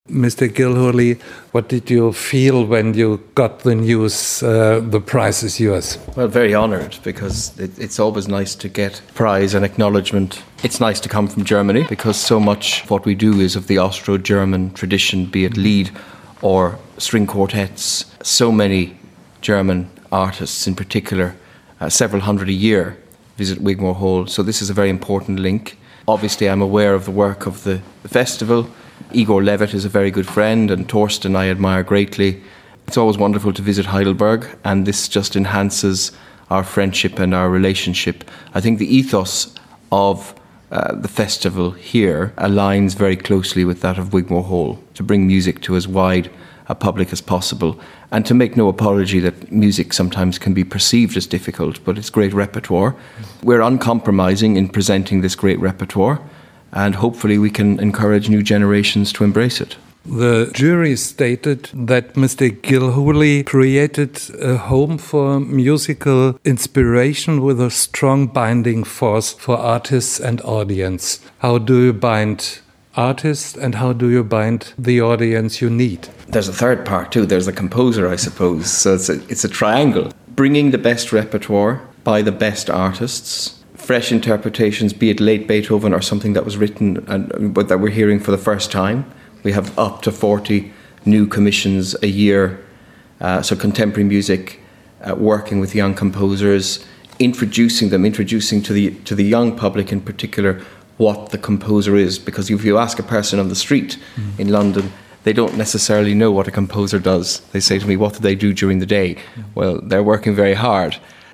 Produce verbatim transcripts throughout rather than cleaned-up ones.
Mister Gilhooly, what did you feel when you got the news uh, the prize is yours? Well, very honoured, because it, it's always nice to get prize and acknowledgement. It's nice to come from Germany, because so much of what we do is of the Austro-German tradition, be it lead or string quartets. So many German artists in particular, uh, several hundred a year, visit Wigmore Hall. So this is a very important link. Obviously, I'm aware of the work of the, the festival. Igor Levit is a very good friend, and Torsten I admire greatly. It's always wonderful to visit Heidelberg, and this just enhances our friendship and our relationship. I think the ethos of uh, the festival here aligns very closely with that of Wigmore Hall, to bring music to as wide a public as possible, and to make no apology that music sometimes can be perceived as difficult, but it's great repertoire. We're uncompromising in presenting this great repertoire, and hopefully we can encourage new generations to embrace it. The jury stated that Mister Gilhooly created a home for musical inspiration with a strong binding force for artists and audience. How do you bind artists, and how do you bind the audience you need? There's a third part too. There's the composer, I suppose. So it's a, it's a triangle. Bringing the best repertoire by the best artists, fresh interpretations, be it late Beethoven or something that was written and but that we're hearing for the first time. We have up to forty new commissions a year. Uh, so contemporary music, uh, working with young composers, introducing them, introducing to the to the young public in particular what the composer is. Because if you ask a person on the street mm. in London, they don't necessarily know what a composer does. They say to me, what do they do during the day? Mm. Well, they're working very hard.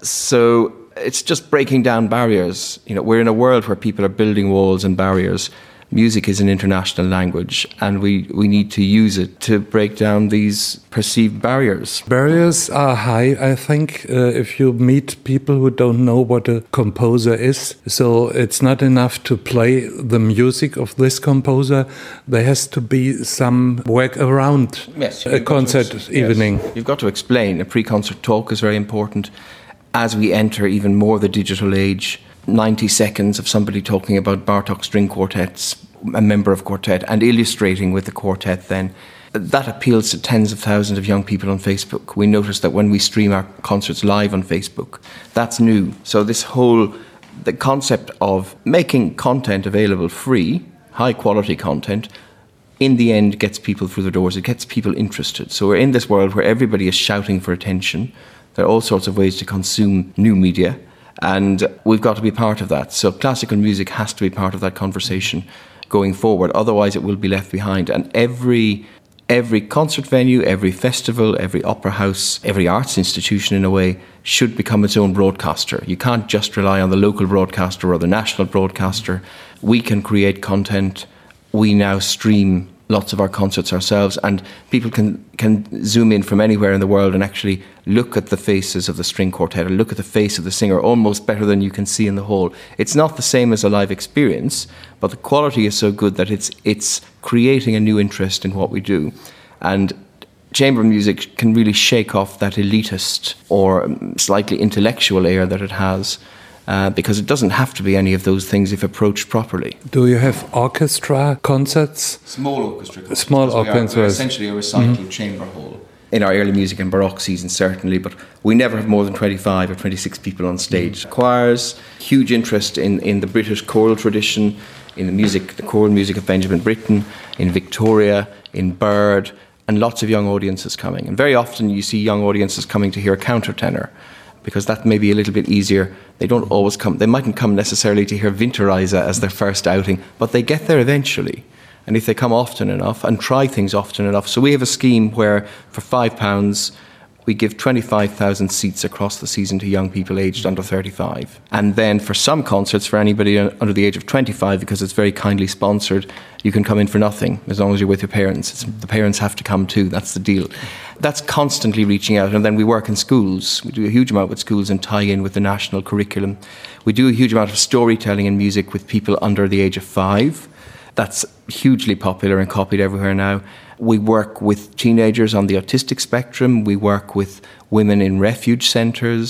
So it's just breaking down barriers. You know, we're in a world where people are building walls and barriers. Music is an international language, and we, we need to use it to break down these perceived barriers. Barriers are high, I think, uh, if you meet people who don't know what a composer is. So it's not enough to play the music of this composer. There has to be some work around yes, a concert ex- evening. Yes. You've got to explain. A pre-concert talk is very important. As we enter even more the digital age, ninety seconds of somebody talking about Bartók string quartets, a member of quartet, and illustrating with the quartet then, that appeals to tens of thousands of young people on Facebook. We notice that when we stream our concerts live on Facebook, that's new. So this whole, the concept of making content available free, high quality content, in the end gets people through the doors, it gets people interested. So we're in this world where everybody is shouting for attention. There are all sorts of ways to consume new media, and we've got to be part of that. So classical music has to be part of that conversation going forward, otherwise it will be left behind. And every every concert venue, every festival, every opera house, every arts institution in a way should become its own broadcaster. You can't just rely on the local broadcaster or the national broadcaster. We can create content. We now stream lots of our concerts ourselves, and people can can zoom in from anywhere in the world and actually look at the faces of the string quartet or look at the face of the singer almost better than you can see in the hall. It's not the same as a live experience, but the quality is so good that it's it's creating a new interest in what we do. And chamber music can really shake off that elitist or slightly intellectual air that it has. Uh, because it doesn't have to be any of those things if approached properly. Do you have orchestra concerts? Small orchestra concerts. Small orchestras. We are essentially a recital mm-hmm. chamber hall. In our early music and Baroque season, certainly, but we never have more than twenty-five or twenty-six people on stage. Mm-hmm. Choirs, huge interest in, in the British choral tradition, in the music, the choral music of Benjamin Britten, in Victoria, in Byrd, and lots of young audiences coming. And very often you see young audiences coming to hear a countertenor, because that may be a little bit easier. They don't always come, they mightn't come necessarily to hear Winterreise as their first outing, but they get there eventually. And if they come often enough and try things often enough. So we have a scheme where for five pounds, we give twenty-five thousand seats across the season to young people aged under thirty-five. And then for some concerts, for anybody under the age of twenty-five, because it's very kindly sponsored, you can come in for nothing, as long as you're with your parents. It's, the parents have to come too, that's the deal. That's constantly reaching out. And then we work in schools. We do a huge amount with schools and tie in with the national curriculum. We do a huge amount of storytelling in music with people under the age of five. That's hugely popular and copied everywhere now. We work with teenagers on the autistic spectrum. We work with women in refuge centres.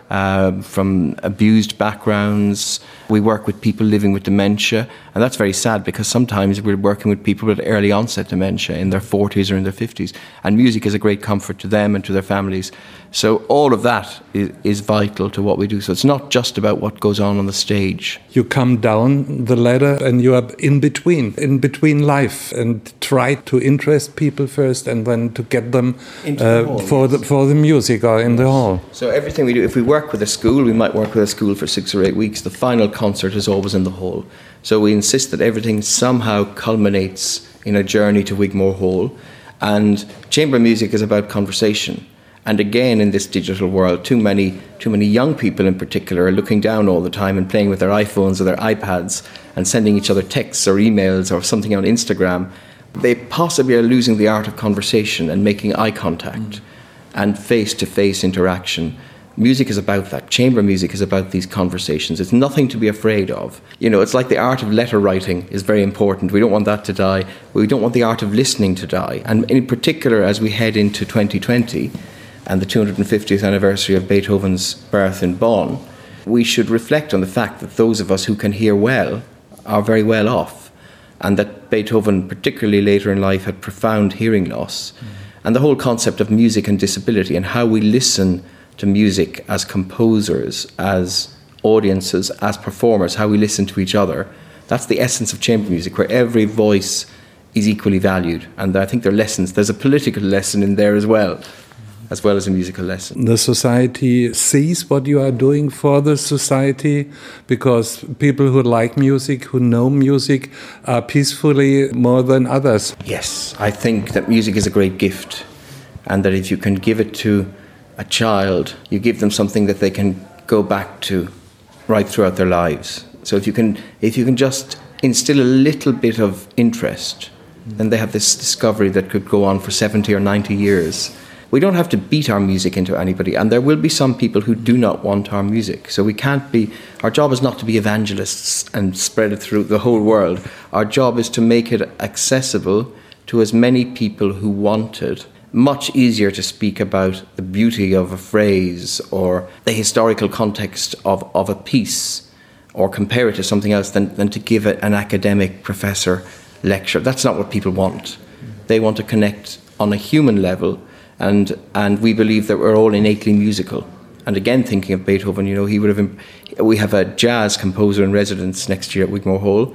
uh, from abused backgrounds. We work with people living with dementia, and that's very sad because sometimes we're working with people with early onset dementia in their forties or in their fifties, and music is a great comfort to them and to their families. So all of that is, is vital to what we do. So it's not just about what goes on on the stage. You come down the ladder and you are in between, in between life, and try to interest people first and then to get them Into the uh, hall, for, yes. the, for the music or in the hall. So everything we do, if we work with a school, we might work with a school for six or eight weeks. The final concert is always in the hall. So we insist that everything somehow culminates in a journey to Wigmore Hall. And chamber music is about conversation. And again, in this digital world, too many, too many young people in particular are looking down all the time and playing with their iPhones or their iPads and sending each other texts or emails or something on Instagram. They possibly are losing the art of conversation and making eye contact mm. and face-to-face interaction. Music is about that. Chamber music is about these conversations. It's nothing to be afraid of. You know, it's like the art of letter writing is very important. We don't want that to die. We don't want the art of listening to die. And in particular, as we head into twenty twenty and the two hundred fiftieth anniversary of Beethoven's birth in Bonn, we should reflect on the fact that those of us who can hear well are very well off, and that Beethoven, particularly later in life, had profound hearing loss. Mm. And the whole concept of music and disability and how we listen to music as composers, as audiences, as performers, how we listen to each other. That's the essence of chamber music, where every voice is equally valued. And I think there are lessons. There's a political lesson in there as well, as well as a musical lesson. The society sees what you are doing for the society, because people who like music, who know music, are peacefully more than others. Yes, I think that music is a great gift, and that if you can give it to a child, you give them something that they can go back to right throughout their lives. So if you can, if you can just instill a little bit of interest, then they have this discovery that could go on for seventy or ninety years. We don't have to beat our music into anybody, and there will be some people who do not want our music. So we can't be, our job is not to be evangelists and spread it through the whole world. Our job is to make it accessible to as many people who want it. Much easier to speak about the beauty of a phrase or the historical context of, of a piece or compare it to something else than, than to give it an academic professor lecture. That's not what people want. They want to connect on a human level, and and we believe that we're all innately musical. And again, thinking of Beethoven, you know, he would have. We have a jazz composer in residence next year at Wigmore Hall,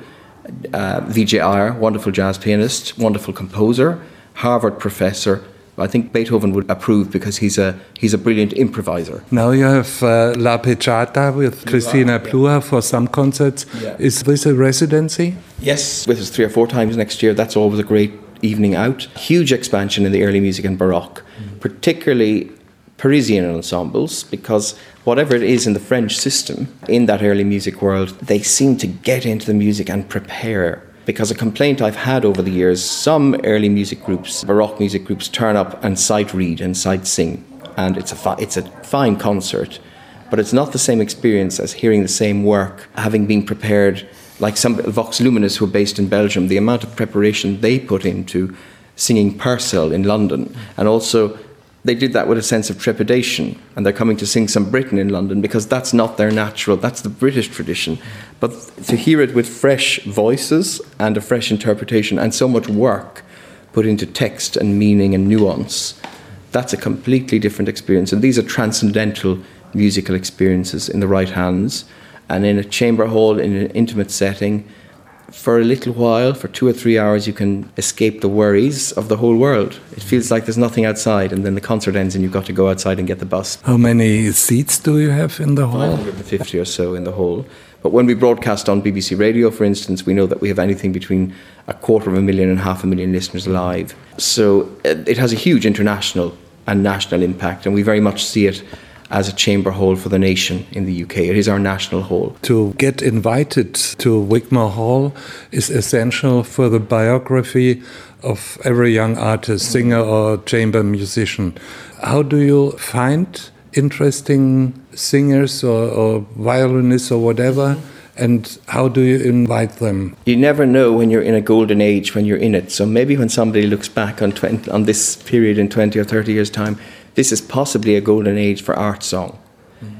uh, V J Iyer, wonderful jazz pianist, wonderful composer, Harvard professor. I think Beethoven would approve because he's a he's a brilliant improviser. Now you have uh, La Pecciata with Cristina Plua for some concerts. Yeah. Is this a residency? Yes, with us three or four times next year. That's always a great evening out. Huge expansion in the early music and Baroque, mm. particularly Parisian ensembles, because whatever it is in the French system, in that early music world, they seem to get into the music and prepare. Because a complaint I've had over the years, some early music groups, Baroque music groups, turn up and sight read and sight sing. And it's a, fi- it's a fine concert, but it's not the same experience as hearing the same work, having been prepared, like some Vox Luminis who are based in Belgium, the amount of preparation they put into singing Purcell in London. And also, they did that with a sense of trepidation, and they're coming to sing some Britain in London because that's not their natural, that's the British tradition. But to hear it with fresh voices and a fresh interpretation and so much work put into text and meaning and nuance, that's a completely different experience. And these are transcendental musical experiences in the right hands. And in a chamber hall, in an intimate setting, for a little while, for two or three hours, you can escape the worries of the whole world. It feels like there's nothing outside, and then the concert ends and you've got to go outside and get the bus. How many seats do you have in the hall? five hundred fifty or so in the hall. But when we broadcast on B B C Radio, for instance, we know that we have anything between a quarter of a million and half a million listeners live. So it has a huge international and national impact, and we very much see it as a chamber hall for the nation in the U K. It is our national hall. To get invited to Wigmore Hall is essential for the biography of every young artist, singer or chamber musician. How do you find interesting singers or, or violinists or whatever, and how do you invite them? You never know when you're in a golden age, when you're in it. So maybe when somebody looks back on twenty, on this period in twenty or thirty years' time, this is possibly a golden age for art song. Mm-hmm.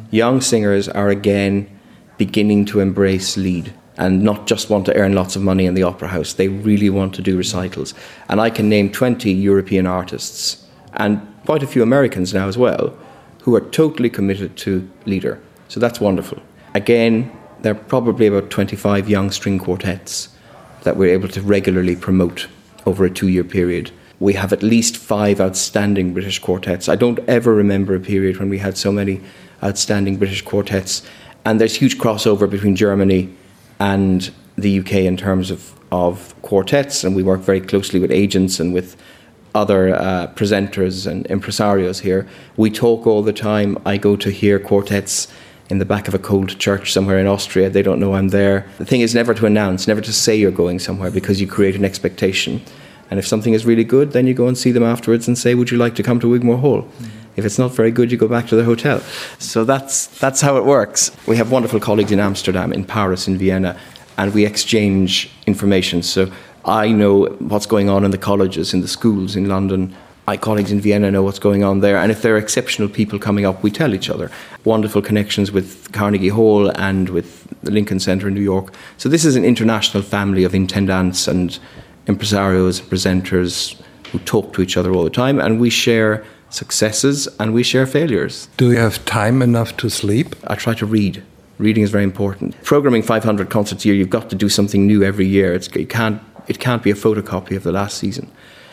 young singers are again beginning to embrace lead and not just want to earn lots of money in the opera house. They really want to do recitals. And I can name twenty European artists, and quite a few Americans now as well, who are totally committed to leader. So that's wonderful. Again, there are probably about twenty-five young string quartets that we're able to regularly promote over a two-year period. We have at least five outstanding British quartets. I don't ever remember a period when we had so many outstanding British quartets. And there's huge crossover between Germany and the U K in terms of, of quartets, and we work very closely with agents and with other uh, presenters and impresarios here. We talk all the time. I go to hear quartets in the back of a cold church somewhere in Austria. They don't know I'm there. The thing is never to announce, never to say you're going somewhere, because you create an expectation. And if something is really good, then you go and see them afterwards and say, would you like to come to Wigmore Hall? Mm-hmm. If it's not very good, you go back to the hotel. So that's that's how it works. We have wonderful colleagues in Amsterdam, in Paris, in Vienna, and we exchange information. So I know what's going on in the colleges, in the schools in London. My colleagues in Vienna know what's going on there. And if there are exceptional people coming up, we tell each other. Wonderful connections with Carnegie Hall and with the Lincoln Center in New York. So this is an international family of intendants and impresarios, presenters who talk to each other all the time, and we share successes and we share failures. Do you have time enough to sleep? I try to read. Reading is very important. Programming five hundred concerts a year, you've got to do something new every year. It's, it can't, it can't be a photocopy of the last season.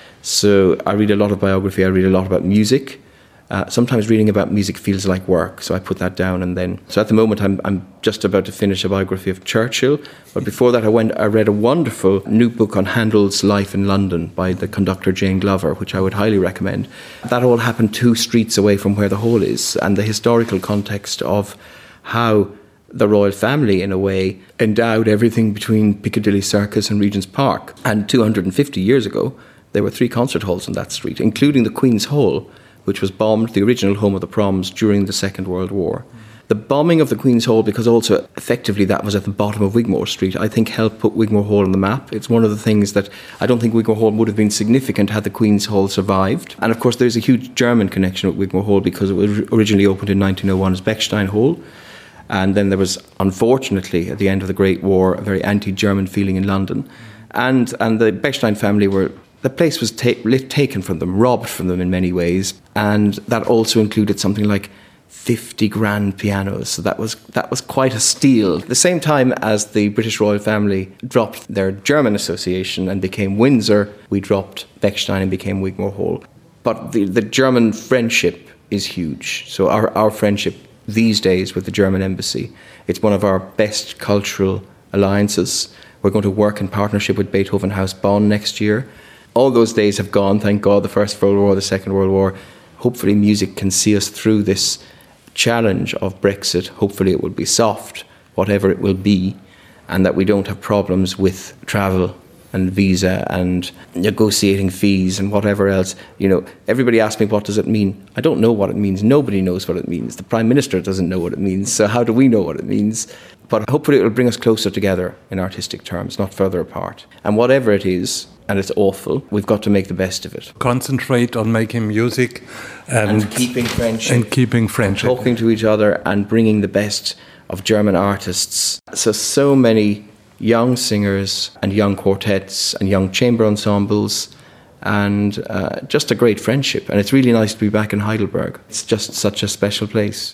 So I read a lot of biography, I read a lot about music. Uh, sometimes reading about music feels like work, so I put that down and then... So at the moment I'm, I'm just about to finish a biography of Churchill, but before that I went. I read a wonderful new book on Handel's life in London by the conductor Jane Glover, which I would highly recommend. That all happened two streets away from where the hall is, and the historical context of how the royal family, in a way, endowed everything between Piccadilly Circus and Regent's Park. And two hundred fifty years ago, there were three concert halls on that street, including the Queen's Hall, which was bombed, the original home of the Proms, during the Second World War. The bombing of the Queen's Hall, because also effectively that was at the bottom of Wigmore Street, I think helped put Wigmore Hall on the map. It's one of the things that I don't think Wigmore Hall would have been significant had the Queen's Hall survived. And of course there's a huge German connection with Wigmore Hall because it was originally opened in nineteen oh one as Bechstein Hall. And then there was, unfortunately, at the end of the Great War, a very anti-German feeling in London. And, and the Bechstein family were... The place was ta- taken from them, robbed from them in many ways, and that also included something like fifty grand pianos. So that was that was quite a steal. At the same time as the British royal family dropped their German association and became Windsor, we dropped Bechstein and became Wigmore Hall. But the, the German friendship is huge. So our, our friendship these days with the German embassy, it's one of our best cultural alliances. We're going to work in partnership with Beethoven House Bonn next year. All those days have gone, thank God, the First World War, the Second World War. Hopefully music can see us through this challenge of Brexit. Hopefully it will be soft, whatever it will be, and that we don't have problems with travel and visa and negotiating fees and whatever else. You know, everybody asks me, what does it mean? I don't know what it means. Nobody knows what it means. The Prime Minister doesn't know what it means. So how do we know what it means? But hopefully it will bring us closer together in artistic terms, not further apart. And whatever it is, and it's awful, we've got to make the best of it. Concentrate on making music and, and keeping friendship. And keeping friendship. And talking to each other and bringing the best of German artists. So, so many young singers and young quartets and young chamber ensembles and uh, just a great friendship. And it's really nice to be back in Heidelberg. It's just such a special place.